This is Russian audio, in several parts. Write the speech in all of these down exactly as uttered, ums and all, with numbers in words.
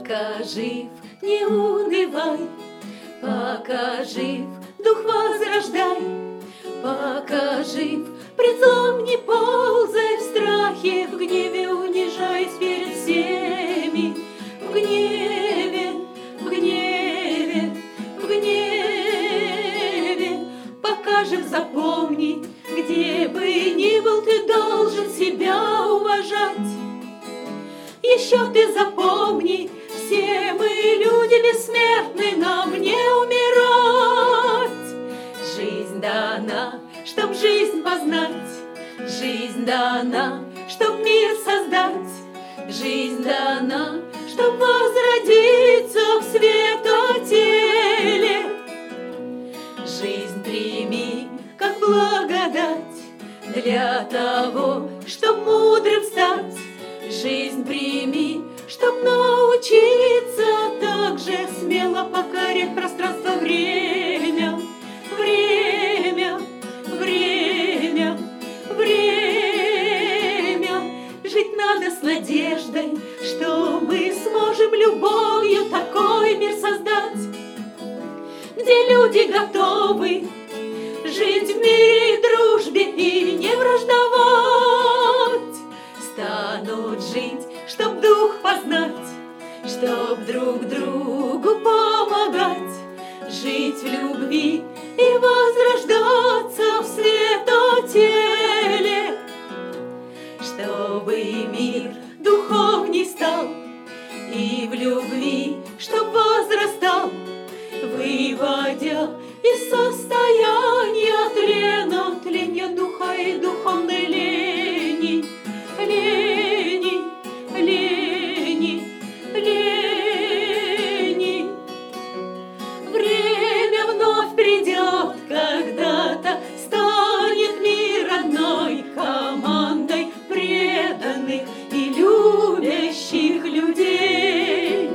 Пока жив, не унывай, пока жив, дух возрождай. Пока жив, пред злом не ползай в страхе, в гневе унижаясь перед всеми. В гневе, в гневе, в гневе. Пока жив, запомни, где бы ни был, ты должен себя уважать. Еще ты запомни, все мы люди бессмертны, нам не умирать. Жизнь дана, чтоб жизнь познать, жизнь дана, чтоб мир создать, жизнь дана, чтоб возродиться в светотеле. Жизнь прими, как благодать, для того, чтоб мудрым стать. Жизнь прими, чтоб научиться так же смело покорять пространство, время, время, время, время. Жить надо с надеждой, что мы сможем любовью такой мир создать, где люди готовы жить в мире и дружбе и не враждовать. Станут жить, чтоб дух познать, чтоб друг другу помогать, жить в любви и возрождаться в светотеле, чтобы мир духовней стал и в любви чтоб возрастал, выводя из состояния тлена, тления духа и духовной лени. Лени, лени, лени. Время вновь придет, когда-то станет мир одной командой преданных и любящих людей,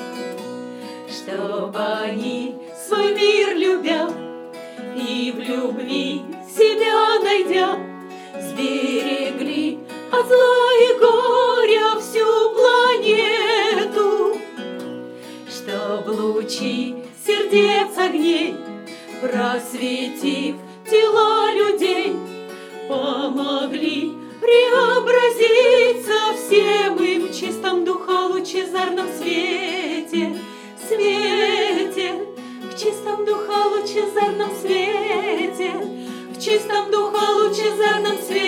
чтобы они свой мир любя и в любви себя найдя, сберегли от зла и горя всю планету, чтоб лучи сердец огней, просветив тела людей, помогли преобразиться всем им в чистом духа лучезарном свете, свете, в чистом духа лучезарном свете, в чистом духа лучезарном свете.